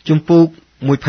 ជំពូក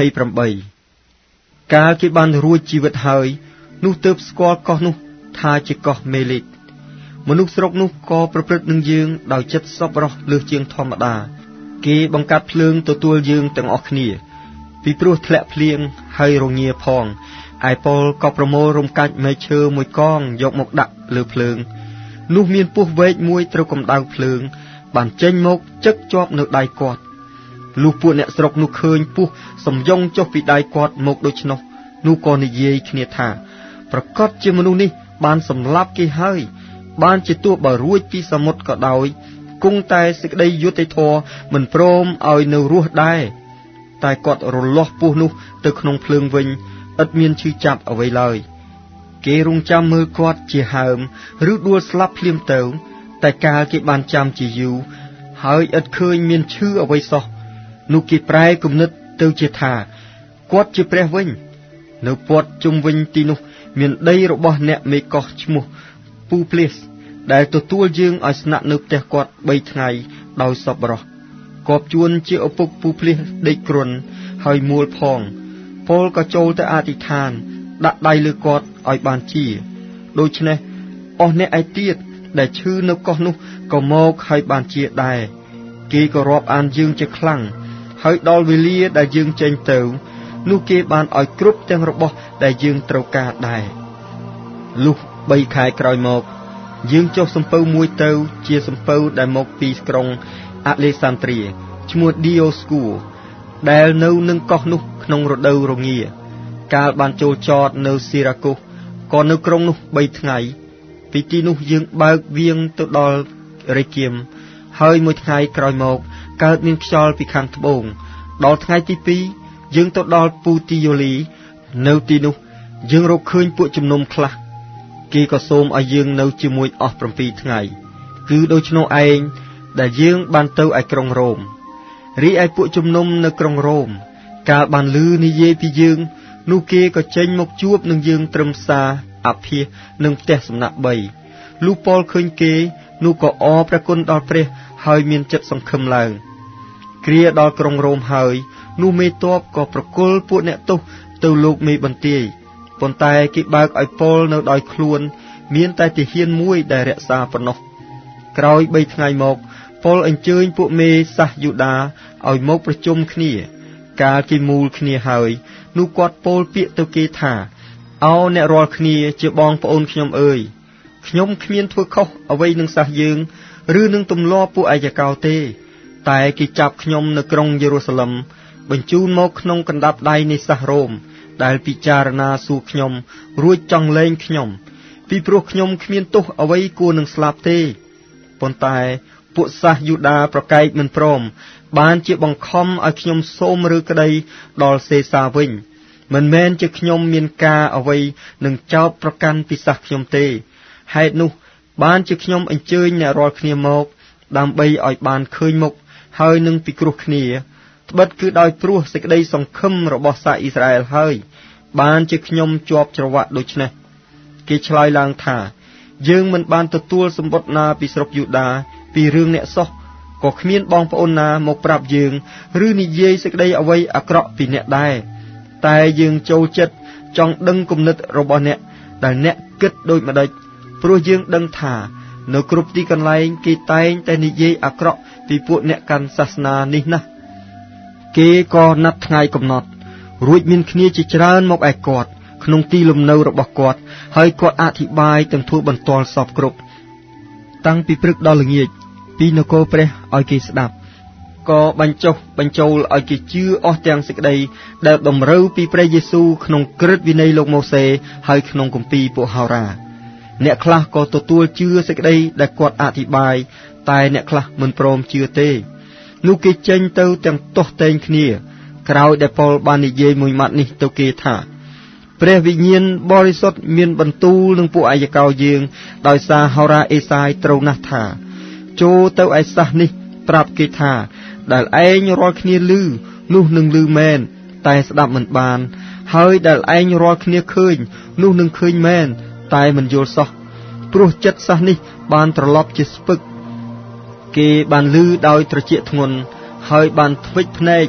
28កាលគេបានរួចជីវិតហើយនោះទើបស្គាល់កោះនោះថាជាកោះមេលេកមនុស្សស្រុកនោះក៏ប្រព្រឹត្តនឹងយើងដោយចិត្តសប្បុរសលើសជាងធម្មតាគេបង្កាត់ភ្លើងទទួលយើងទាំងអស់គ្នាពីព្រោះធ្លាក់ភ្លៀងហើយរងាផងឯប៉ុលក៏ប្រមូលរំកាច់មែកឈើមួយកងយកមកដាក់លើភ្លើងនោះមានពស់វែកមួយត្រូវកម្ដៅភ្លើងបានចេញមកចឹកជាប់នៅដៃគាត់លុះពួកអ្នកស្រុកនោះឃើញពស់សំយងចុះពីដៃគាត់មកដូច្នោះនោះក៏និយាយគ្នាថាប្រកាសជាមនុស្សនេះបានសម្លាប់គេហើយបានជាទោះបើរួចពីសមុទ្រក៏ដោយគង់តែសេចក្តីយុត្តិធម៌មិនព្រមឲ្យនៅរស់ដែរតែគាត់រលាស់ពស់នោះទៅក្នុងភ្លើងវិញឥតមានឈឺចាប់អ្វីឡើយគេរងចាំមើលគាត់ជាហើមឬដួលស្លាប់ភ្លាមទៅតែកាលគេបានចាំជាយូរហើយឥតឃើញមានឈឺអ្វីសោះនោះគេប្រែគំនិតទៅជាថាគាត់ជាព្រះវិញនៅព័ទ្ធជុំវិញទីនោះមានដីរបស់អ្នកមេកោះឈ្មោះពូភ្លៀសដែលទទួលយើងឲ្យស្នាក់នៅផ្ទះគាត់3ថ្ងៃដោយសប្បុរសគប់ជួនជាឪពុកពូភ្លៀសដេកគ្រុនហើយមួលផងពលក៏ចូលទៅអធិដ្ឋានដាក់ដៃលើគាត់ឲ្យបានជាដូច្នេះអស់អ្នកឯទៀតដែលឈឺនៅកោះនោះក៏មកហើយបានជាដែរគេក៏រាប់អានយើងជាខ្លាំងហើយដល់វេលាដែលយើងចេញទៅនោះគេបានឲ្យគ្រប់ទាំងរបស់ដែលយើងត្រូវការដែរលុះ3ខែក្រោយមកយើងចុះសំពៅមួយទៅជាសំពៅដែលមកពីក្រុងអាឡេសាន់ដ្រីឈ្មោះឌីអូស្គូដែលនៅនឹងកោះនោះក្នុងរដូវរងាកាលបានចូលចតនៅស៊ីរ៉ាកូសក៏នៅក្រុងនោះ3ថ្ងៃពីទីនោះយើងបើកវាងទៅដល់រេគៀមហើយមួយថ្ងៃក្រោយមកកើតមានខ្យល់ពីខាងត្បូងដល់ថ្ងៃទី2យើងទៅដល់ពូទីយ៉ូលីនៅទីនោះយើងរកឃើញពួកជំនុំខ្លះគេក៏សូមឲ្យយើងនៅជាមួយអស់7ថ្ងៃគឺដូច្នោះឯងដែលយើងបានទៅឯក្រុងរ៉ូមរីឯពួកជំនុំនៅក្រុងរ៉ូមកាលបានឮនិយាយពីយើងនោះគេក៏ចេញមកជួបនឹងយើងត្រឹមសារអភាសនឹងផ្ទះសំណាក់3លុះប៉ុលឃើញគេនោះក៏អរព្រះគុណដល់ព្រះហើយមានចិត្តសង្ឃឹមឡើងគ្រាដល់ក្រុងរ៉ូមហើយនោះមេទ័ពក៏ប្រគល់ពួកអ្នកទោសទៅលោកមេបន្ទាយប៉ុន្តែគេបើកឲ្យប៉ុលនៅដោយខ្លួនមានតែទាហានមួយដែលរក្សាប៉ុណ្ណោះក្រោយ3ថ្ងៃមកប៉ុលអញ្ជើញពួកមេសាសយូដាឲ្យមកប្រជុំគ្នាកាលគេមូលគ្នាហើយនោះគាត់ពោលពាក្យទៅគេថាអោអ្នករាល់គ្នាជាបងប្អូនខ្ញុំអើយខ្ញុំគ្មានធ្វើខុសអ្វីនឹងសាសយើងឬនឹងទម្លាប់ពួកអាយកោទេតែគេចាប់ខ្ញុំនៅក្រុងយេរូសាឡឹមបញ្ជូនមកក្នុងកណ្ដាប់ដៃនៃសាសរ៉ូមដែលពិចារណាសួរខ្ញុំរួចចង់លែងខ្ញុំពីព្រោះខ្ញុំគ្មានទោសអ្វីគួរនឹងស្លាប់ទេប៉ុន្តែពួកសាសយូដាប្រកែកមិនព្រមបានជាបង្ខំឲ្យខ្ញុំសូមឬក្តីដល់សេសាវិញមិនមែនជាខ្ញុំមានការអ្វីនឹងចោទប្រកាន់ពីសាសខ្ញុំទេហេតុនោះបានជាខ្ញុំអញ្ជើញអ្នករាល់គ្នាមកដើម្បីឲ្យបានឃើញមុខហើយនឹងពិគ្រោះគ្នាត្បិតគឺដោយព្រោះសេចក្តីសង្ឃឹមរបស់សាសអ៊ីស្រាអែលហើយបានជាខ្ញុំជាប់ច្រវាក់ដូច្នេះគេឆ្លើយឡើងថាយើងមិនបានទទួលសម្បត្តិណាពីស្រុកយូដាពីរឿងអ្នកសោះក៏គ្មានបងប្អូនណាមកប្រាប់យើងឬនិយាយសេចក្តីអ្វីអាក្រក់ពីអ្នកដែរតែយើងចូលចិត្តចង់ដឹងគំនិតរបស់អ្នកដែលអ្នកគិតដូចម្ដេចព្រោះយើងដឹងថានៅគ្រប់ទីកន្លែងគេតែងតែនិយាយអាក្រក់ពីពួកអ្នកកាន់សាសនានេះណាស់គេក៏ណាត់ថ្ងៃកំណត់រួចមានគ្នាជាច្រើនមកឯគាត់ក្នុងទីលំនៅរបស់គាត់ហើយគាត់អធិប្បាយទាំងធ្វើបន្ទាល់សពគ្រប់តាំងពីព្រឹកដល់ល្ងាចពីនគរព្រះឲ្យគេស្ដាប់ក៏បញ្ចុះបញ្ចូលឲ្យគេជឿអស់ទាំងសេចក្តីដែលតម្រូវពីព្រះយេស៊ូវក្នុងក្រឹតវិន័យលោកម៉ូសេហើយក្នុងគម្ពីរពួកហោរាអ្នកខ្លះក៏ទទួលជឿសេចក្តីដែលគាត់អធិប្បាយតែអ្នកខ្លះមិនព្រមជឿទេនោះគេចេញទៅទាំងទាស់តែងគ្នាក្រោយដែលប៉ុលបាននិយាយមួយម៉ាត់នេះទៅគេថាព្រះវិញ្ញាណបរិសុទ្ធមានបន្ទូលនឹងពួកអាយកោយើងដោយសារហោរាអេសាយត្រូវណាស់ថាចូលទៅឯសាសនេះប្រាប់គេថាដែលឯងរាល់គ្នាឮនោះនឹងឮមែនតែស្ដាប់មិនបានហើយដែលឯងរាល់គ្នាឃើញនោះនឹងឃើញមែនតែមិនយល់សោះព្រោះចិត្តសាសនេះបានត្រឡប់ជាស្ពឹកគេបានឮដោយត្រចៀកធ្ងន់ហើយបានធ្វិចភ្នែក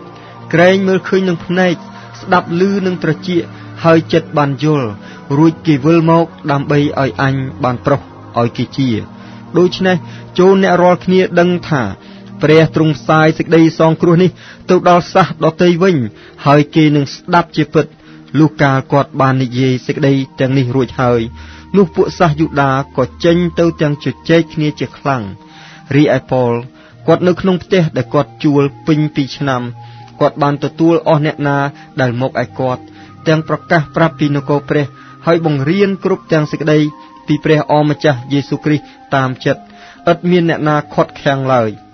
ក្រែងមើលឃើញនឹងភ្នែកស្ដាប់ឮនឹងត្រចៀកហើយចិត្តបានយល់រួចគេវិលមកដើម្បីឲ្យអញបានប្រុសឲ្យគេជាដូច្នេះចូលអ្នករាល់គ្នាដឹងថាព្រះទ្រង់ផ្សាយសេចក្តីសង្គ្រោះនេះទៅដល់សាសដទៃវិញហើយគេនឹងស្ដាប់ជាពិតលុះកាលគាត់បាននិយាយសេចក្តីទាំងនេះរួចហើយនោះពួកសាសយូដាក៏ចេញទៅទាំងជជែកគ្នាជាខ្លាំងរីឯប៉ូលគាត់នៅក្នុងផ្ទះដែលគាត់ជួលពេញ2ឆ្នាំគាត់បានទទួលអស់អ្នកណាដែលមកឯគាត់ទាំងប្រកាសប្រាប់ពីនគរព្រះហើយបង្រៀនគ្រប់ទាំងសេចក្តីពីព្រះអម្ចាស់យេស៊ូវគ្រីស្ទតាមចិត្តឥតមានអ្នកណាខាត់ខាំងឡើយ